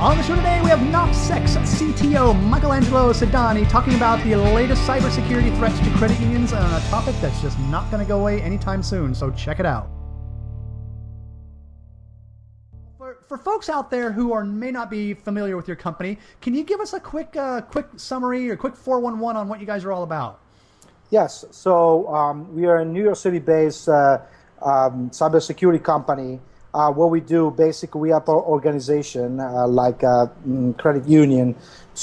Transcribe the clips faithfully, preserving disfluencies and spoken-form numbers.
On the show today, we have NopSec's C T O Michelangelo Sidani talking about the latest cybersecurity threats to credit unions on a topic that's just not going to go away anytime soon, so check it out. For, for folks out there who are may not be familiar with your company, can you give us a quick uh, quick summary or quick four one one on what you guys are all about? Yes, so um, we are a New York City-based uh, um, cybersecurity company. Uh, what we do, basically, we have an organization uh, like a mm, credit union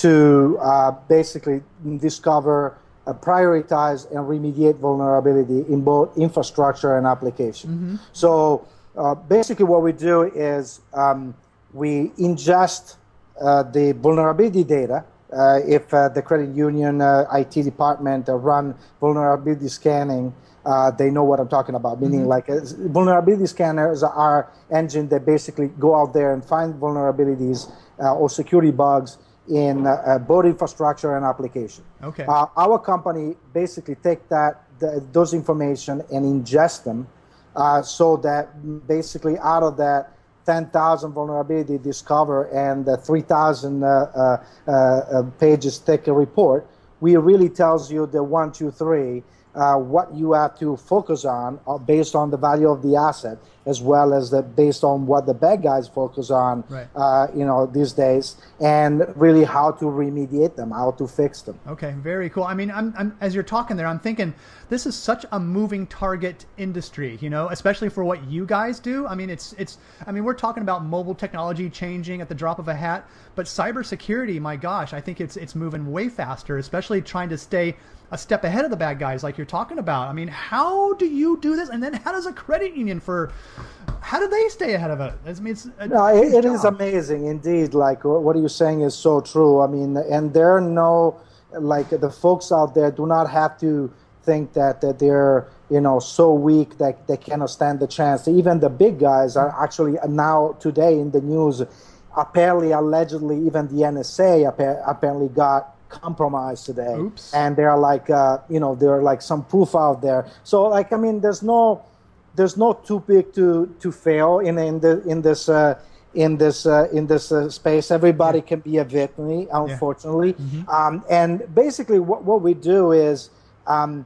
to uh, basically discover, uh, prioritize, and remediate vulnerability in both infrastructure and application. Mm-hmm. So uh, basically what we do is um, we ingest uh, the vulnerability data. Uh, if uh, the credit union uh, I T department uh, run vulnerability scanning, Uh, they know what I'm talking about, meaning mm-hmm. like uh, vulnerability scanners are engine that basically go out there and find vulnerabilities uh, or security bugs in uh, uh, both infrastructure and application. Okay. Uh, our company basically take that the, those information and ingest them uh, so that basically out of that ten thousand vulnerability discover and the three thousand uh, uh, uh, pages thick report, we really tells you the one, two, three, Uh, what you have to focus on uh, based on the value of the asset, as well as the, based on what the bad guys focus on, right. uh, you know, these days, and really how to remediate them, how to fix them. Okay, very cool. I mean, I'm, I'm, as you're talking there, I'm thinking this is such a moving target industry, you know, especially for what you guys do. I mean, it's, it's. I mean, we're talking about mobile technology changing at the drop of a hat, but cybersecurity, my gosh, I think it's, it's moving way faster, especially trying to stay a step ahead of the bad guys like you're talking about. I mean, how do you do this? And then how does a credit union for, how do they stay ahead of it? I mean, it's a no, it, it is amazing indeed. Like what you're saying is so true. I mean, and there are no, like the folks out there do not have to think that, that they're, you know, so weak that they cannot stand the chance. Even the big guys are actually now today in the news, apparently, allegedly, even the N S A apparently got compromised today. Oops. And they're like uh you know there are like some proof out there, so like I mean there's no there's no too big to to fail in in the in this uh in this uh, in this uh, space. Everybody yeah. can be a victim, unfortunately. Yeah. Mm-hmm. um and basically what what we do is um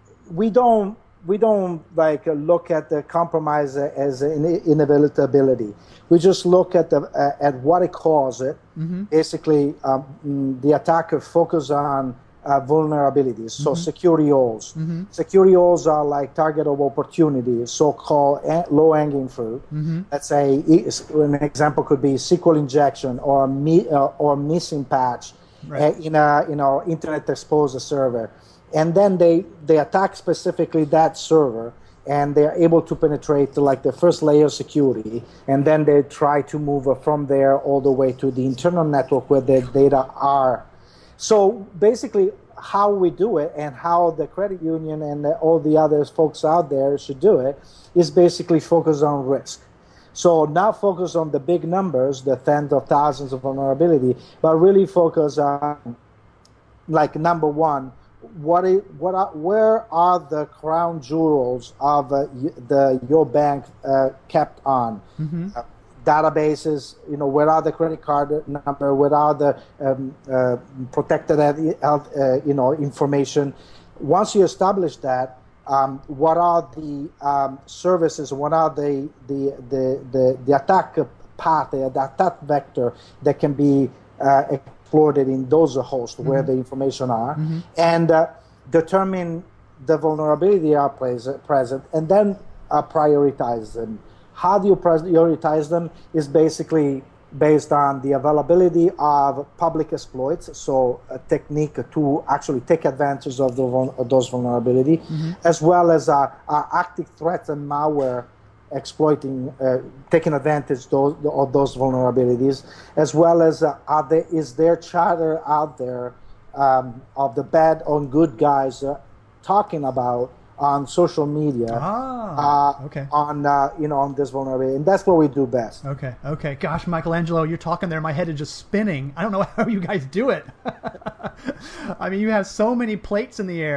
we don't we don't like uh, look at the compromise as an inevitability. We just look at the uh, at what it causes. Mm-hmm. Basically, um, the attacker focus on uh, vulnerabilities, so mm-hmm. security holes. Mm-hmm. Security holes are like target of opportunity, so-called low-hanging fruit. Mm-hmm. Let's say an example could be S Q L injection or me, uh, or missing patch right. uh, in a you know Internet Explorer server. And then they, they attack specifically that server, and they're able to penetrate to like the first layer of security, and then they try to move from there all the way to the internal network where the data are. So basically how we do it and how the credit union and all the other folks out there should do it is basically focus on risk. So not focus on the big numbers, the tens of thousands of vulnerability, but really focus on like number one, What is, what are, where are the crown jewels of uh, the your bank uh, kept on? Mm-hmm. uh, databases, you know, where are the credit card number? Where are the um, uh, protected health, uh, you know, information? Once you establish that, um, what are the um, services? What are the the the the, the attack path, the attack vector that can be uh, exploited in those hosts mm-hmm. where the information are, mm-hmm. and uh, determine the vulnerability are present, and then uh, prioritize them. How do you prioritize them is basically based on the availability of public exploits, so a technique to actually take advantage of, the, of those vulnerability, mm-hmm. as well as uh, uh, active threats and malware exploiting, uh, taking advantage those, of those vulnerabilities, as well as uh, are there, is there chatter out there um, of the bad or good guys uh, talking about on social media, ah, uh, okay. on uh, you know on this vulnerability, and that's what we do best. Okay, okay. Gosh, Michelangelo, you're talking there. My head is just spinning. I don't know how you guys do it. I mean, you have so many plates in the air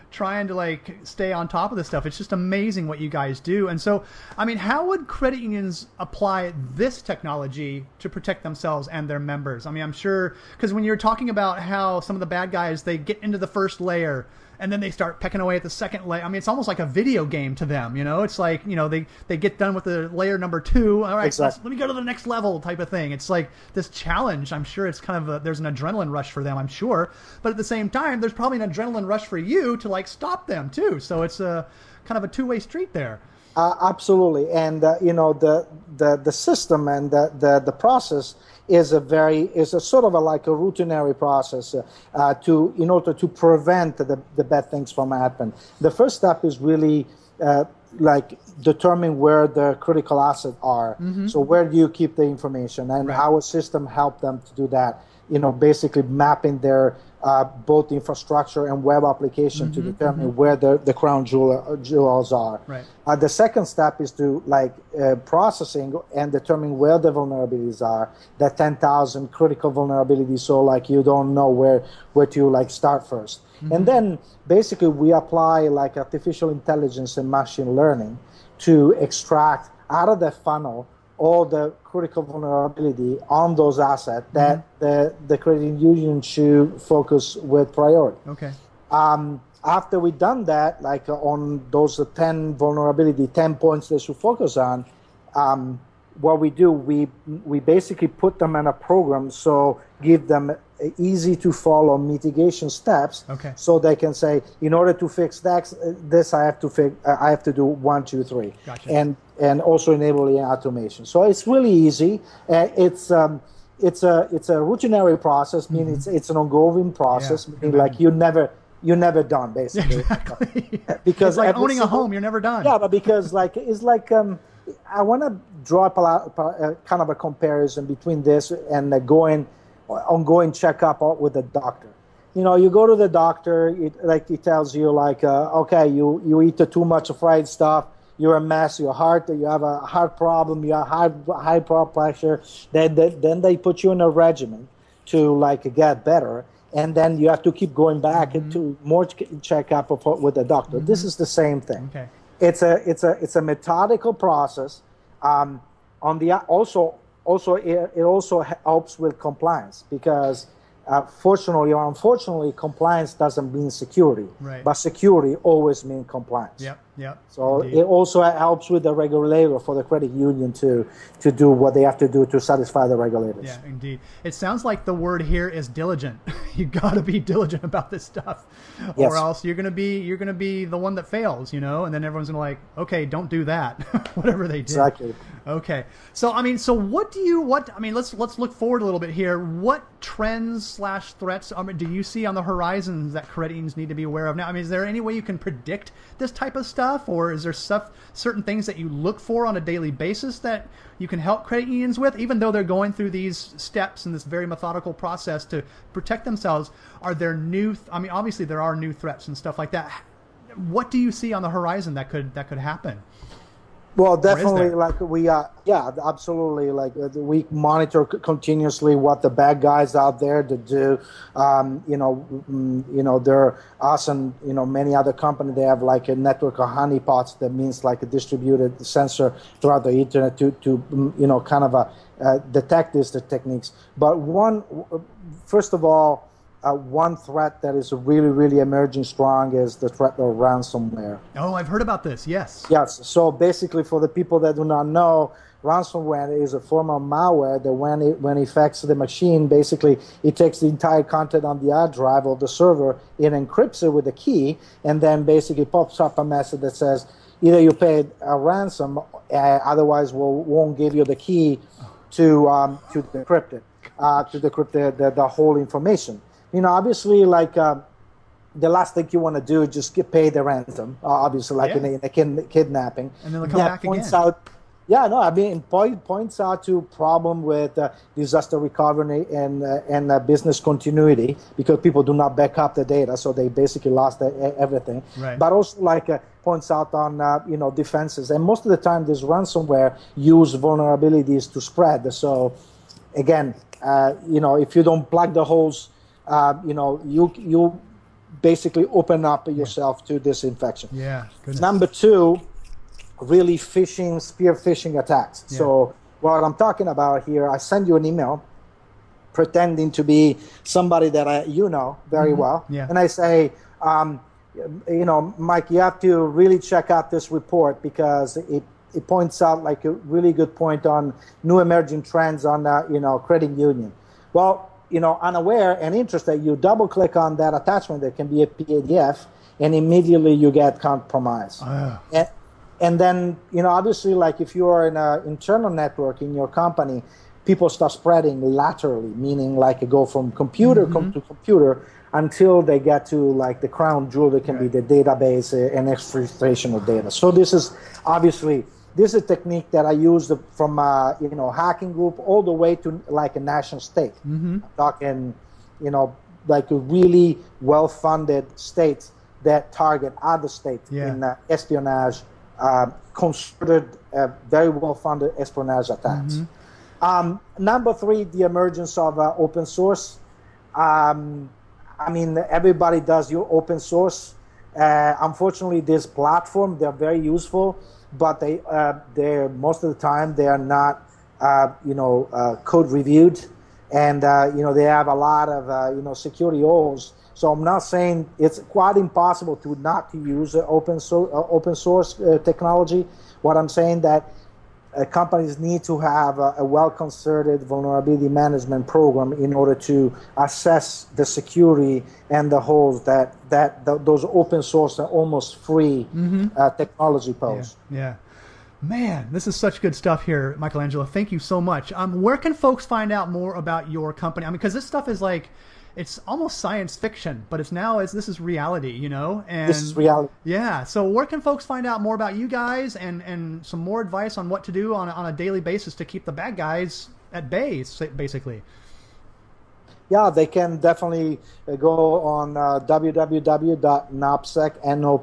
trying to like stay on top of this stuff. It's just amazing what you guys do. And so, I mean, how would credit unions apply this technology to protect themselves and their members? I mean, I'm sure, because when you're talking about how some of the bad guys, they get into the first layer and then they start pecking away at the second layer. I mean, it's almost like a video game to them, you know? It's like, you know, they, they get done with the layer number two. All right, exactly. let me go to the next level type of thing. It's like this challenge. I'm sure it's kind of a, there's an adrenaline rush for them, I'm sure. But at the same time, there's probably an adrenaline rush for you to like stop them too. So it's a kind of a two-way street there. Uh, absolutely. And, uh, you know, the, the, the system and the, the, the process is a very, is a sort of a, like a routinary process uh, uh, to, in order to prevent the, the bad things from happening. The first step is really uh, like determine where the critical assets are. Mm-hmm. So where do you keep the information, and right. our system help them to do that. You know, basically mapping their uh, both infrastructure and web application mm-hmm, to determine mm-hmm. where the, the crown jewel, jewels are. Right. Uh, the second step is to like uh, processing and determine where the vulnerabilities are. The ten thousand critical vulnerabilities, so like you don't know where where to like start first. Mm-hmm. And then basically we apply like artificial intelligence and machine learning to extract out of the funnel all the critical vulnerability on those assets that mm-hmm. the, the credit union should focus with priority. Okay. Um, after we've done that, like uh, on those uh, ten vulnerability, ten points they should focus on, um, what we do, we we basically put them in a program, so give them easy to follow mitigation steps. Okay. So they can say, in order to fix that, this I have to fix, uh, I have to do one, two, three. Gotcha. And and also enabling automation. So it's really easy. Uh, it's um, it's a it's a routinary process. Meaning mm-hmm. it's it's an ongoing process. Yeah. Meaning like you never you're never done basically. Exactly. Because it's like owning single, a home, you're never done. Yeah, but because like it's like um, I want to draw up a, lot, a kind of a comparison between this and uh, going ongoing checkup with the doctor. You know, you go to the doctor, it, like he tells you like, uh, okay, you you eat too much fried stuff. You're a mess. Your heart, you have a heart problem. You have high high blood pressure. Then they, then they put you in a regimen to like get better, and then you have to keep going back mm-hmm. to more checkup with the doctor. Mm-hmm. This is the same thing. Okay. It's a it's a it's a methodical process. Um, on the also also it, it also helps with compliance because. Uh, fortunately or unfortunately, compliance doesn't mean security, right. but security always means compliance. Yep, yep. So Indeed. It also helps with the regulator for the credit union to to do what they have to do to satisfy the regulators. Yeah, indeed. It sounds like the word here is diligent. You got to be diligent about this stuff, yes. or else you're gonna be you're gonna be the one that fails, you know. And then everyone's gonna like, okay, don't do that, whatever they do. Exactly. Okay. So I mean, so what do you what I mean? Let's let's look forward a little bit here. What trends slash threats I mean, do you see on the horizons that credit unions need to be aware of now? I mean, is there any way you can predict this type of stuff, or is there stuff, certain things that you look for on a daily basis that you can help credit unions with, even though they're going through these steps in this very methodical process to protect themselves? Are there new? Th- I mean, obviously there are new threats and stuff like that. What do you see on the horizon that could that could happen? Well, definitely, like we, uh, yeah, absolutely. Like uh, we monitor c- continuously what the bad guys out there to do. Um, you know, mm, you know, there us and you know many other companies. They have like a network of honeypots. That means like a distributed sensor throughout the internet to to mm, you know kind of a uh, detect these the techniques. But one, first of all. Uh, one threat that is really, really emerging strong is the threat of ransomware. Oh, I've heard about this, yes. Yes. So basically, for the people that do not know, ransomware is a form of malware that when it when it affects the machine, basically it takes the entire content on the hard drive of the server, it encrypts it with a key, and then basically pops up a message that says, either you paid a ransom, uh, otherwise we'll, won't give you the key to um, to decrypt it, uh, to decrypt the, the, the whole information. You know, obviously, like uh, the last thing you want to do is just get paid the ransom. Uh, obviously, like yeah. in, a, in a kid, kidnapping. And then they'll come that back points again. Out, yeah, no, I mean, point points out to problem with uh, disaster recovery and uh, and uh, business continuity because people do not back up the data, so they basically lost the, everything. Right. But also, like uh, points out on uh, you know defenses, and most of the time, this ransomware use vulnerabilities to spread. So, again, uh, you know, if you don't plug the holes. Uh, you know, you you basically open up yourself to this infection. Yeah. Goodness. Number two, really phishing, spear phishing attacks. Yeah. So what I'm talking about here, I send you an email pretending to be somebody that I, you know very Mm-hmm. well. Yeah. And I say, um, you know, Mike, you have to really check out this report because it, it points out like a really good point on new emerging trends on, uh, you know, credit union. Well, you know, unaware and interested, you double click on that attachment that can be a P D F and immediately you get compromised. Oh. And, and then, you know, obviously, like if you are in an internal network in your company, people start spreading laterally, meaning like it go from computer Mm-hmm. com- to computer until they get to like the crown jewel that can Right. be the database uh, and exfiltration of data. So this is obviously, this is a technique that I use from, uh, you know, hacking group all the way to like a national state. Mm-hmm. I'm talking, you know, like a really well-funded states that target other states Yeah. in uh, espionage, uh, concerted, uh, very well-funded espionage attacks. Mm-hmm. Um, number three, the emergence of uh, open source. Um, I mean, everybody does your open source. Uh, unfortunately, this platform, they're very useful, but they, uh, they're most of the time they are not, uh, you know, uh, code reviewed, and uh, you know they have a lot of uh, you know security holes. So I'm not saying it's quite impossible to not to use uh, open source uh, open source uh, technology. What I'm saying that uh, companies need to have a, a well-concerted vulnerability management program in order to assess the security and the holes that that th- those open source and almost free Mm-hmm. uh, technology pose. Yeah. Yeah. Man, this is such good stuff here, Michelangelo. Thank you so much. Um, where can folks find out more about your company? I mean, because this stuff is like, it's almost science fiction, but it's now it's this is reality, you know. And This is reality. yeah. So where can folks find out more about you guys and and some more advice on what to do on a, on a daily basis to keep the bad guys at bay, basically? Yeah, they can definitely uh, go on uh, w w w dot nopsec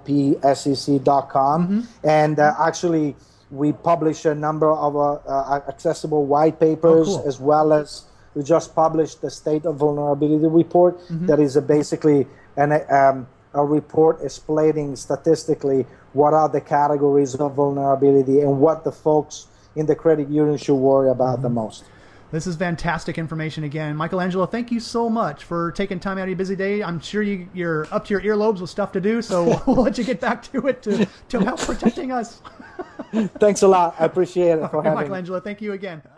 dot com, Mm-hmm. and uh, actually we publish a number of uh, uh, accessible white papers, Oh, cool. as well as we just published the State of Vulnerability Report. Mm-hmm. That is a basically an, um, a report explaining statistically what are the categories of vulnerability and what the folks in the credit union should worry about Mm-hmm. the most. This is fantastic information again. Michelangelo, thank you so much for taking time out of your busy day. I'm sure you, you're up to your earlobes with stuff to do, so we'll let you get back to it to, to help protecting us. Thanks a lot. I appreciate it for Okay, having me. Michelangelo, thank you again.